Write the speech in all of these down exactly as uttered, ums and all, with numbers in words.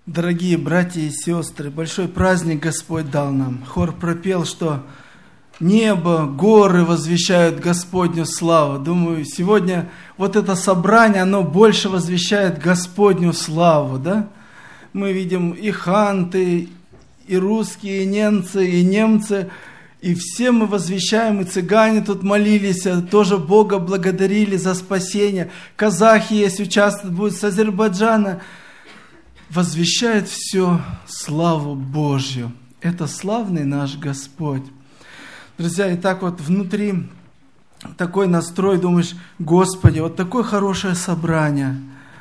Дорогие братья и сестры, большой праздник Господь дал нам. Хор пропел, что небо, горы возвещают Господню славу. Думаю, сегодня вот это собрание, оно больше возвещает Господню славу, да? Мы видим и ханты, и русские, и немцы, и немцы, и все мы возвещаем, и цыгане тут молились, тоже Бога благодарили за спасение. Казахи есть, участвуют, будут с Азербайджана. Возвещает все славу Божью. Это славный наш Господь. Друзья, и так вот внутри такой настрой, думаешь, Господи, вот такое хорошее собрание.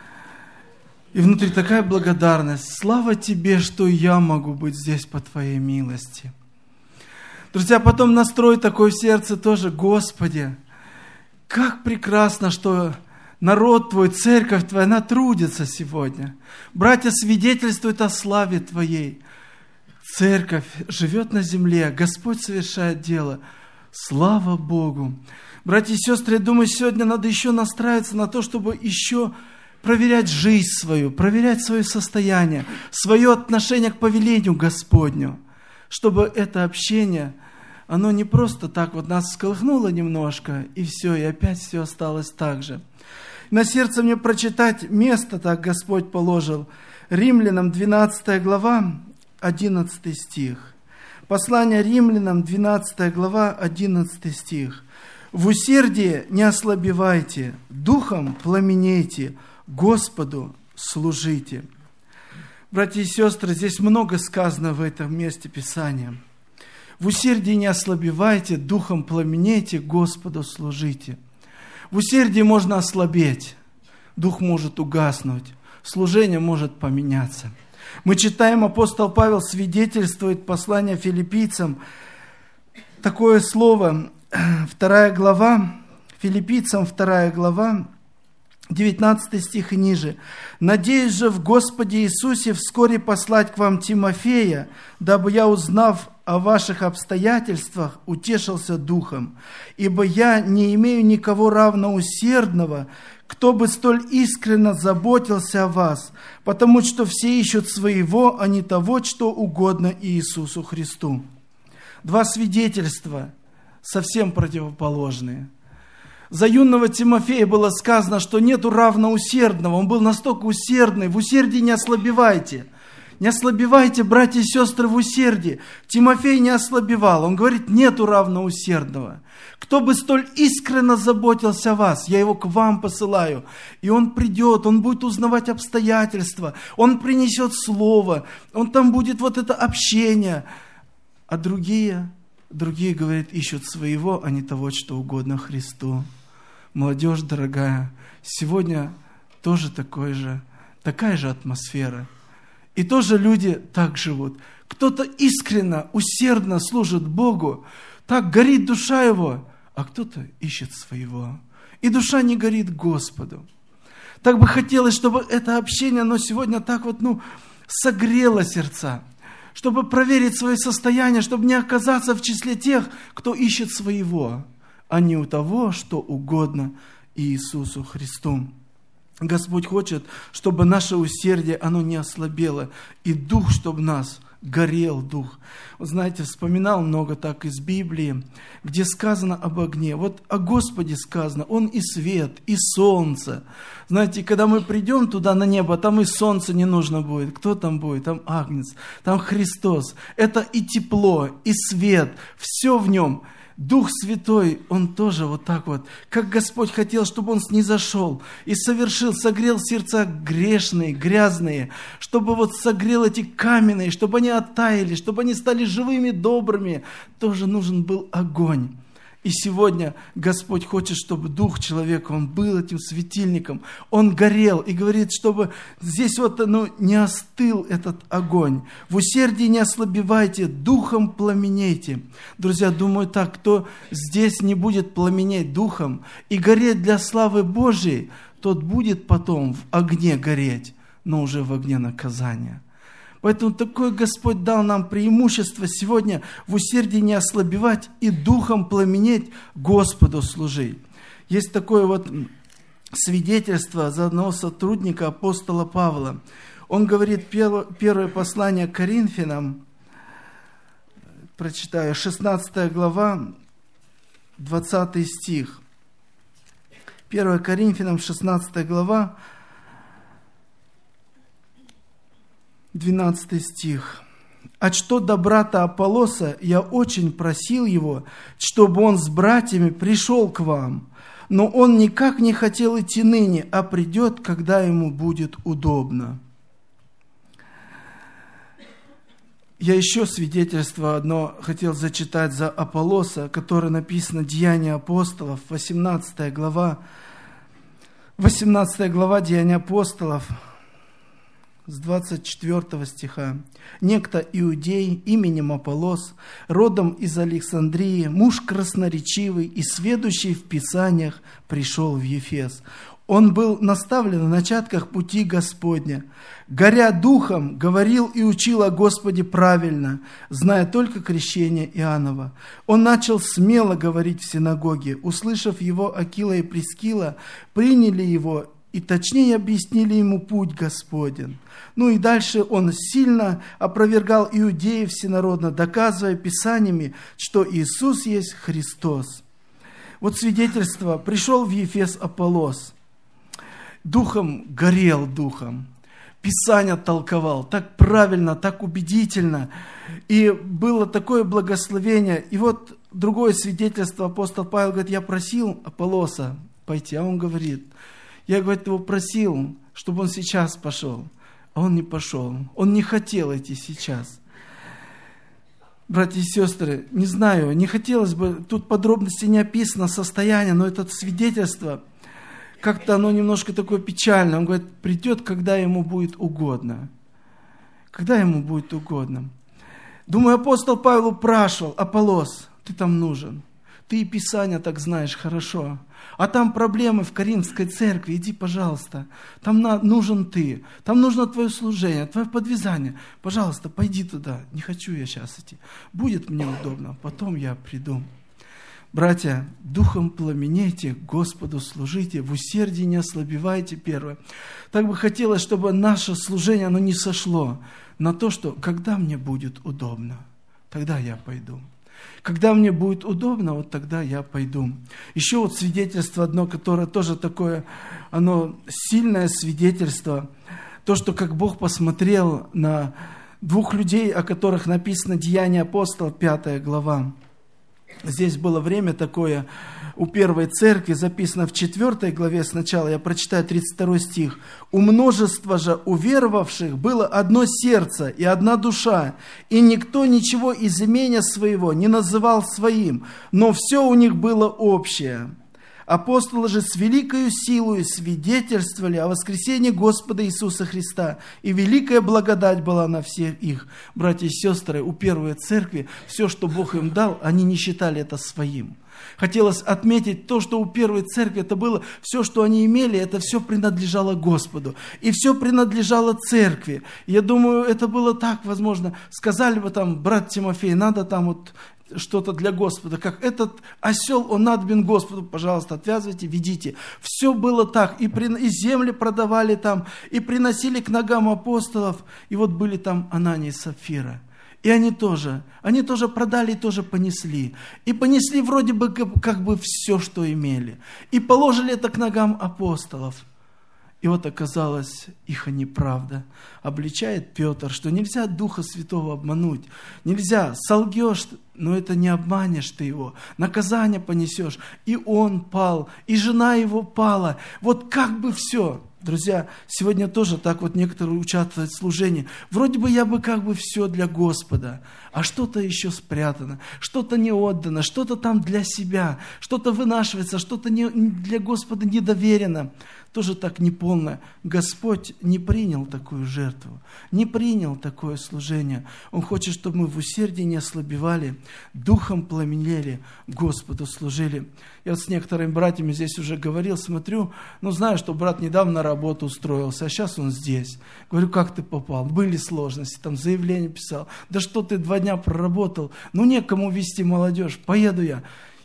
И внутри такая благодарность. Слава Тебе, что я могу быть здесь по Твоей милости. Друзья, потом настрой такой в сердце тоже, Господи, как прекрасно, что народ Твой, церковь Твоя, она трудится сегодня. Братья свидетельствуют о славе Твоей. Церковь живет на земле, Господь совершает дело. Слава Богу! Братья и сестры, я думаю, сегодня надо еще настраиваться на то, чтобы еще проверять жизнь свою, проверять свое состояние, свое отношение к повелению Господню, чтобы это общение, оно не просто так вот нас всколыхнуло немножко, и все, и опять все осталось так же. На сердце мне прочитать место, так Господь положил. Римлянам двенадцатая глава, одиннадцатый стих. Послание Римлянам, двенадцатая глава, одиннадцатый стих. «В усердии не ослабевайте, духом пламенейте, Господу служите». Братья и сестры, здесь много сказано в этом месте Писания. В усердии не ослабевайте, духом пламенейте, Господу служите. В усердии можно ослабеть, дух может угаснуть, служение может поменяться. Мы читаем, апостол Павел свидетельствует послание филиппийцам, такое слово, вторая глава, филиппийцам вторая глава, девятнадцатый стих и ниже. «Надеюсь же в Господе Иисусе вскоре послать к вам Тимофея, дабы я, узнав о ваших обстоятельствах, утешился духом, ибо я не имею никого равноусердного, кто бы столь искренно заботился о вас, потому что все ищут своего, а не того, что угодно Иисусу Христу». Два свидетельства совсем противоположные. За юного Тимофея было сказано, что нету равноусердного, он был настолько усердный, в усердии не ослабевайте. Не ослабевайте, братья и сестры, в усердии. Тимофей не ослабевал, он говорит, нету равноусердного. Кто бы столь искренно заботился о вас, я его к вам посылаю. И он придет, он будет узнавать обстоятельства, он принесет слово, он там будет вот это общение. А другие, другие, говорят, ищут своего, а не того, что угодно Христу. Молодежь дорогая, сегодня тоже такой же, такая же атмосфера. И тоже люди так живут. Кто-то искренно, усердно служит Богу, так горит душа его, а кто-то ищет своего. И душа не горит Господу. Так бы хотелось, чтобы это общение, оно сегодня так вот, ну, согрело сердца, чтобы проверить свое состояние, чтобы не оказаться в числе тех, кто ищет своего, а не у того, что угодно Иисусу Христу. Господь хочет, чтобы наше усердие, оно не ослабело, и дух, чтобы нас горел дух. Вы знаете, вспоминал много так из Библии, где сказано об огне. Вот о Господе сказано, Он и свет, и солнце. Знаете, когда мы придем туда на небо, там и солнце не нужно будет. Кто там будет? Там Агнец, там Христос. Это и тепло, и свет, все в нем. Дух Святой, Он тоже вот так вот, как Господь хотел, чтобы Он снизошел и совершил, согрел сердца грешные, грязные, чтобы вот согрел эти каменные, чтобы они оттаяли, чтобы они стали живыми, добрыми. Тоже нужен был огонь. И сегодня Господь хочет, чтобы дух человека, он был этим светильником, он горел. И говорит, чтобы здесь вот ну, не остыл этот огонь. В усердии не ослабевайте, духом пламенейте. Друзья, думаю так, кто здесь не будет пламенеть духом и гореть для славы Божьей, тот будет потом в огне гореть, но уже в огне наказания. Поэтому такое Господь дал нам преимущество сегодня в усердии не ослабевать и духом пламенеть, Господу служить. Есть такое вот свидетельство за одного сотрудника апостола Павла. Он говорит, первое послание к Коринфянам, прочитаю, шестнадцатая глава, двадцатый стих. первое Коринфянам, шестнадцатая глава, двенадцатый стих. «А что до брата Аполлоса, я очень просил его, чтобы он с братьями пришел к вам, но он никак не хотел идти ныне, а придет, когда ему будет удобно». Я еще свидетельство одно хотел зачитать за Аполлоса, которое написано «Деяния апостолов», восемнадцатая глава, восемнадцатая глава Деяния апостолов, с двадцать четвёртого стиха. «Некто иудей именем Аполлос, родом из Александрии, муж красноречивый и сведущий в Писаниях, пришел в Ефес. Он был наставлен в начатках пути Господня. Горя духом, говорил и учил о Господе правильно, зная только крещение Иоаннова. Он начал смело говорить в синагоге. Услышав его, Акила и Прискила приняли его и точнее объяснили ему путь Господен. Ну и дальше он сильно опровергал иудеев всенародно, доказывая Писаниями, что Иисус есть Христос». Вот свидетельство. Пришел в Ефес Аполлос. Духом горел духом. Писание толковал так правильно, так убедительно. И было такое благословение. И вот другое свидетельство. Апостол Павел говорит, я просил Аполлоса пойти, а он говорит, я, говорит, его просил, чтобы он сейчас пошел. А он не пошел. Он не хотел идти сейчас. Братья и сестры, не знаю, не хотелось бы, тут подробности не описано, состояние, но это свидетельство, как-то оно немножко такое печальное. Он говорит, придет, когда ему будет угодно. Когда ему будет угодно. Думаю, апостол Павел упрашивал, Аполлос, ты там нужен. Ты и Писание так знаешь хорошо. А там проблемы в Коринфской церкви, иди, пожалуйста. Там на, нужен ты, там нужно твое служение, твое подвязание. Пожалуйста, пойди туда. Не хочу я сейчас идти. Будет мне удобно, потом я приду. Братья, духом пламенейте, Господу служите, в усердии не ослабевайте, первое. Так бы хотелось, чтобы наше служение, оно не сошло на то, что когда мне будет удобно, тогда я пойду. Когда мне будет удобно, вот тогда я пойду. Еще вот свидетельство одно, которое тоже такое, оно сильное свидетельство. То, что как Бог посмотрел на двух людей, о которых написано Деяния апостолов, пятая глава. Здесь было время такое у первой церкви, записано в четвёртой главе сначала, я прочитаю тридцать второй стих. «У множества же уверовавших было одно сердце и одна душа, и никто ничего из имения своего не называл своим, но все у них было общее. Апостолы же с великою силою свидетельствовали о воскресении Господа Иисуса Христа, и великая благодать была на всех их». Братья и сестры, у первой церкви все, что Бог им дал, они не считали это своим. Хотелось отметить то, что у первой церкви это было, все, что они имели, это все принадлежало Господу. И все принадлежало церкви. Я думаю, это было так, возможно, сказали бы там, брат Тимофей, надо там вот что-то для Господа, как этот осел, он надобен Господу, пожалуйста, отвязывайте, ведите. Все было так, и, при, и земли продавали там, и приносили к ногам апостолов, и вот были там Анания и Сапфира. И они тоже, они тоже продали и тоже понесли. И понесли вроде бы как, как бы все, что имели. И положили это к ногам апостолов. И вот оказалось, их неправда. Обличает Петр, что нельзя Духа Святого обмануть. Нельзя, солгешь, но это не обманешь ты его. Наказание понесешь. И он пал, и жена его пала. Вот как бы все. Друзья, сегодня тоже так вот некоторые участвуют в служении. Вроде бы я бы как бы все для Господа, а что-то еще спрятано, что-то не отдано, что-то там для себя, что-то вынашивается, что-то не, для Господа не доверено. Тоже так неполно. Господь не принял такую жертву, не принял такое служение. Он хочет, чтобы мы в усердии не ослабевали, духом пламенели, Господу служили. Я вот с некоторыми братьями здесь уже говорил, смотрю, ну знаю, что брат недавно на работу устроился, а сейчас он здесь. Говорю, как ты попал? Были сложности, там заявление писал. Да что ты два дня проработал? Ну некому вести молодежь, поеду я.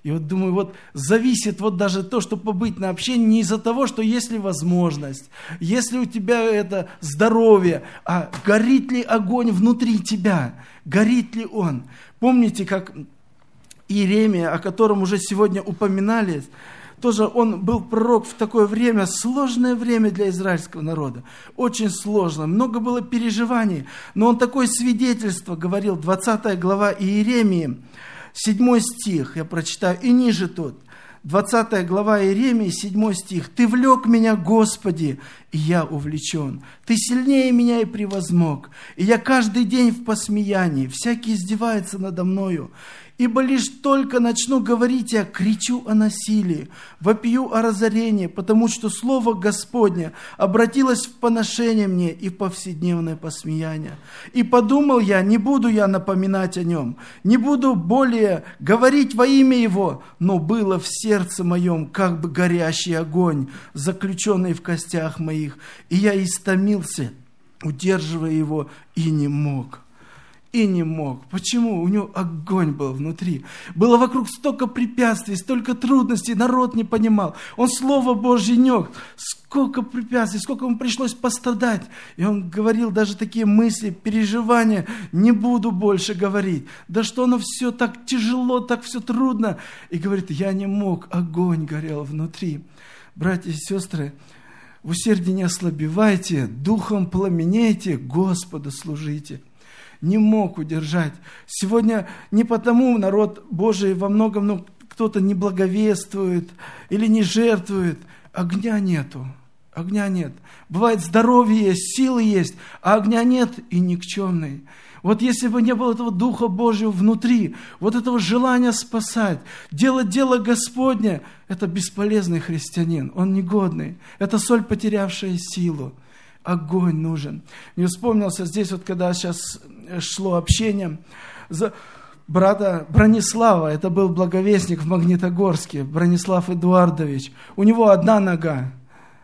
И вот думаю, вот зависит вот даже то, чтобы побыть на общении, не из-за того, что есть ли возможность, есть ли у тебя это здоровье, а горит ли огонь внутри тебя, горит ли он. Помните, как Иеремия, о котором уже сегодня упоминали, тоже он был пророк в такое время, сложное время для израильского народа. Очень сложно, много было переживаний. Но он такое свидетельство говорил, двадцатая глава Иеремии, седьмой стих, я прочитаю, и ниже тут. двадцатая глава Иеремии, седьмой стих. «Ты влек меня, Господи, и я увлечен. Ты сильнее меня и превозмог. И я каждый день в посмеянии, всякий издевается надо мною. Ибо лишь только начну говорить, я кричу о насилии, вопию о разорении, потому что слово Господне обратилось в поношение мне и в повседневное посмеяние. И подумал я, не буду я напоминать о нем, не буду более говорить во имя его, но было в сердце моем как бы горящий огонь, заключенный в костях моих, и я истомился, удерживая его, и не мог». И не мог. Почему? У него огонь был внутри. Было вокруг столько препятствий, столько трудностей, народ не понимал. Он Слово Божье нёс. Сколько препятствий, сколько ему пришлось пострадать. И он говорил даже такие мысли, переживания. Не буду больше говорить. Да что оно все так тяжело, так все трудно. И говорит, я не мог. Огонь горел внутри. Братья и сестры, в усердии не ослабевайте, духом пламенейте, Господу служите. Не мог удержать. Сегодня не потому народ Божий во многом, ну, кто-то не благовествует или не жертвует. Огня нету. Огня нет. Бывает, здоровье есть, силы есть, а огня нет и никчемный. Вот если бы не было этого Духа Божьего внутри, вот этого желания спасать, делать дело Господне, это бесполезный христианин, он негодный. Это соль, потерявшая силу. Огонь нужен. Мне вспомнился здесь, вот когда сейчас шло общение, за брата Бронислава, это был благовестник в Магнитогорске, Бронислав Эдуардович. У него одна нога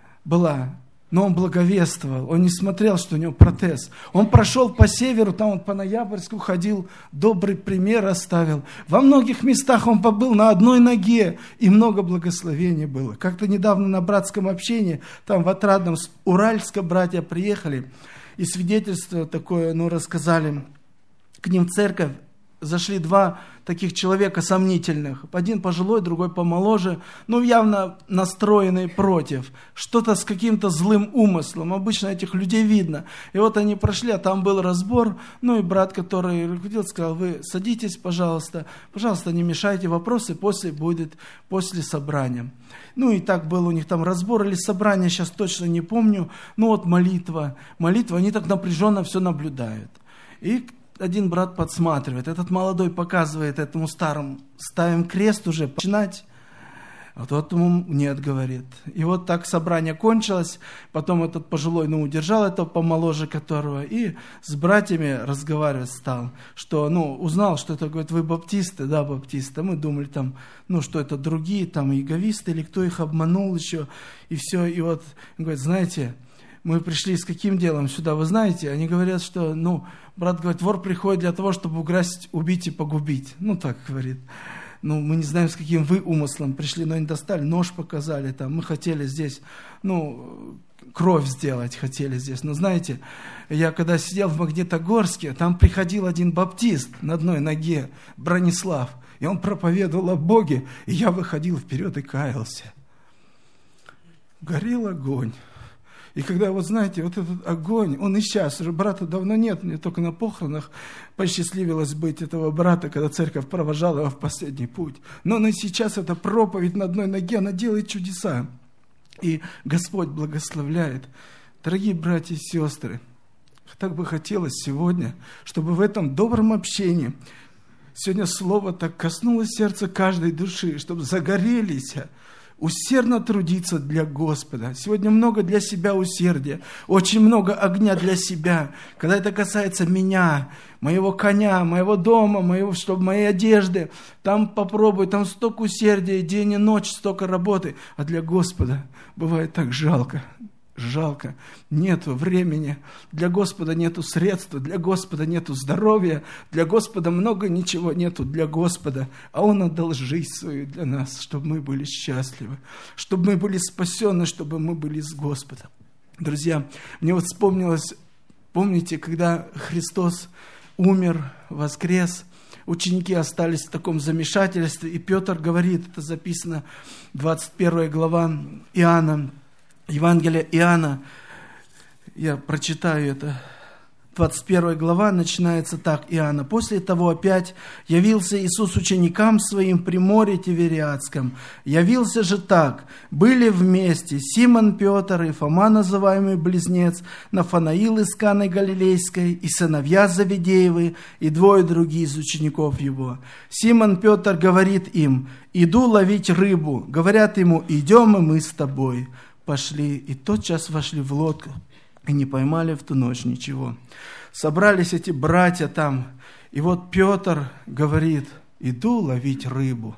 была, но он благовествовал, он не смотрел, что у него протез. Он прошел по северу, там он по Ноябрьску ходил, добрый пример оставил. Во многих местах он побыл на одной ноге, и много благословений было. Как-то недавно на братском общении, там в Отрадном, с Уральска братья приехали, и свидетельство такое, ну, рассказали, к ним в церковь зашли два таких человека сомнительных. Один пожилой, другой помоложе, ну, явно настроенный против. Что-то с каким-то злым умыслом. Обычно этих людей видно. И вот они прошли, а там был разбор. Ну, и брат, который руководил, сказал, вы садитесь, пожалуйста. Пожалуйста, не мешайте, вопросы после будет, после собрания. Ну, и так был у них там разбор или собрание, сейчас точно не помню. Ну, вот молитва. Молитва, они так напряженно все наблюдают. И один брат подсматривает, этот молодой показывает этому старому, ставим крест уже, начинать. А тот ему нет, говорит. И вот так собрание кончилось, потом этот пожилой, ну, удержал этого помоложе которого, и с братьями разговаривать стал, что, ну, узнал, что это, говорит, вы баптисты, да, баптисты. Мы думали там, ну, что это другие, там, иеговисты, или кто их обманул еще, и все, и вот, говорит, знаете, мы пришли с каким делом сюда, вы знаете? Они говорят, что, ну, брат говорит, вор приходит для того, чтобы украсть, убить и погубить. Ну, так говорит. Ну, мы не знаем, с каким вы умыслом пришли, но они достали, нож показали там. Мы хотели здесь, ну, кровь сделать хотели здесь. Но знаете, я когда сидел в Магнитогорске, там приходил один баптист на одной ноге, Бронислав, и он проповедовал о Боге, и я выходил вперед и каялся. Горел огонь. И когда, вот знаете, вот этот огонь, он и сейчас, уже брата давно нет, мне только на похоронах посчастливилось быть этого брата, когда церковь провожала его в последний путь. Но он и сейчас, эта проповедь на одной ноге, она делает чудеса. И Господь благословляет. Дорогие братья и сестры, так бы хотелось сегодня, чтобы в этом добром общении сегодня слово так коснулось сердца каждой души, чтобы загорелись, усердно трудиться для Господа. Сегодня много для себя усердия, очень много огня для себя. Когда это касается меня, моего коня, моего дома, моего, чтобы моей одежды, там попробуй, там столько усердия, день и ночь, столько работы. А для Господа бывает так жалко. жалко. Нету времени. Для Господа нету средств, для Господа нету здоровья, для Господа много ничего нету для Господа. А Он отдал жизнь свою для нас, чтобы мы были счастливы, чтобы мы были спасены, чтобы мы были с Господом. Друзья, мне вот вспомнилось, помните, когда Христос умер, воскрес, ученики остались в таком замешательстве, и Петр говорит, это записано, двадцать первая глава Иоанна, Евангелия Иоанна, я прочитаю это, двадцать первая глава начинается так, Иоанна. «После того опять явился Иисус ученикам своим при море Тивериадском. Явился же так. Были вместе Симон Петр и Фома, называемый Близнец, Нафанаил из Каны Галилейской, и сыновья Завидеевы, и двое другие из учеников его. Симон Петр говорит им: иду ловить рыбу. Говорят ему: идем, и мы с тобой. Пошли, и тотчас вошли в лодку, и не поймали в ту ночь ничего». Собрались эти братья там, и вот Петр говорит: иду ловить рыбу.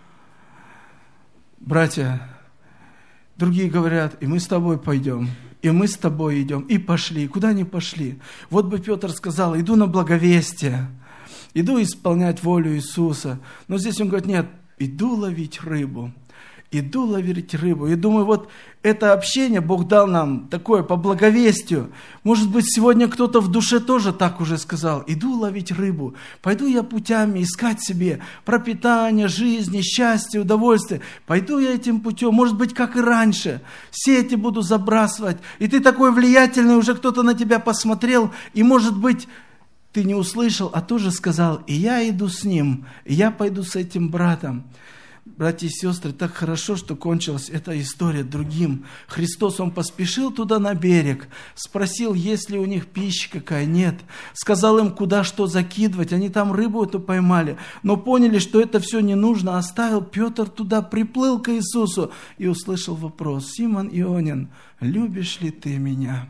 Братья, другие говорят: и мы с тобой пойдем, и мы с тобой идем, и пошли. Куда они пошли? Вот бы Петр сказал: иду на благовестие, иду исполнять волю Иисуса. Но здесь он говорит: нет, иду ловить рыбу. Иду ловить рыбу. И думаю, вот это общение Бог дал нам такое по благовестию. Может быть, сегодня кто-то в душе тоже так уже сказал: иду ловить рыбу. Пойду я путями искать себе пропитание, жизни, счастье, удовольствие. Пойду я этим путем. Может быть, как и раньше. Сети буду забрасывать. И ты такой влиятельный, уже кто-то на тебя посмотрел. И, может быть, ты не услышал, а тоже сказал: и я иду с ним, и я пойду с этим братом. Братья и сестры, так хорошо, что кончилась эта история другим. Христос, Он поспешил туда на берег, спросил, есть ли у них пища какая, нет. Сказал им, куда что закидывать, они там рыбу эту поймали, но поняли, что это все не нужно. Оставил Петр туда, приплыл к Иисусу и услышал вопрос: Симон Ионин, любишь ли ты меня?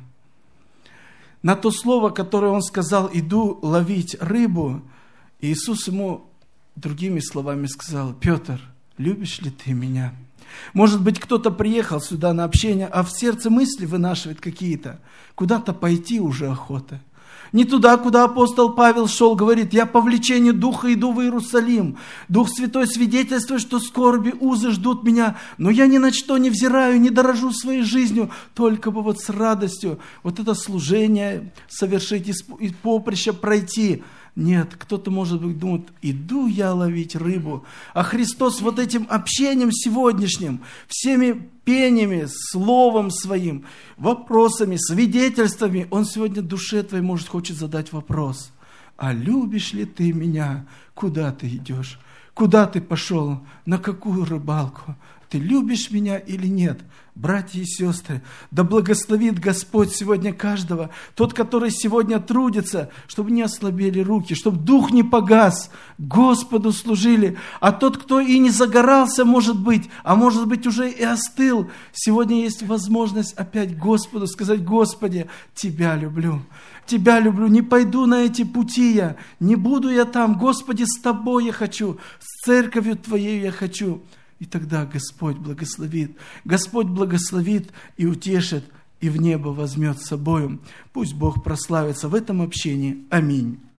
На то слово, которое он сказал: иду ловить рыбу, Иисус ему другими словами сказал: Петр, любишь ли ты меня? Может быть, кто-то приехал сюда на общение, а в сердце мысли вынашивает какие-то. Куда-то пойти уже охота. Не туда, куда апостол Павел шел, говорит: я по влечению Духа иду в Иерусалим. Дух Святой свидетельствует, что скорби, узы ждут меня, но я ни на что не взираю, не дорожу своей жизнью, только бы вот с радостью вот это служение совершить, и поприще пройти. Нет, кто-то, может быть, думает: иду я ловить рыбу. А Христос вот этим общением сегодняшним, всеми пениями, словом своим, вопросами, свидетельствами, Он сегодня душе твоей, может, хочет задать вопрос: а любишь ли ты меня? Куда ты идешь? Куда ты пошел? На какую рыбалку? Ты любишь меня или нет? Братья и сестры, да благословит Господь сегодня каждого, тот, который сегодня трудится, чтобы не ослабели руки, чтобы дух не погас, Господу служили. А тот, кто и не загорался, может быть, а может быть уже и остыл, сегодня есть возможность опять Господу сказать: Господи, Тебя люблю. Тебя люблю, не пойду на эти пути я, не буду я там. Господи, с Тобой я хочу, с церковью Твоей я хочу. И тогда Господь благословит. Господь благословит и утешит, и в небо возьмет с собою. Пусть Бог прославится в этом общении. Аминь.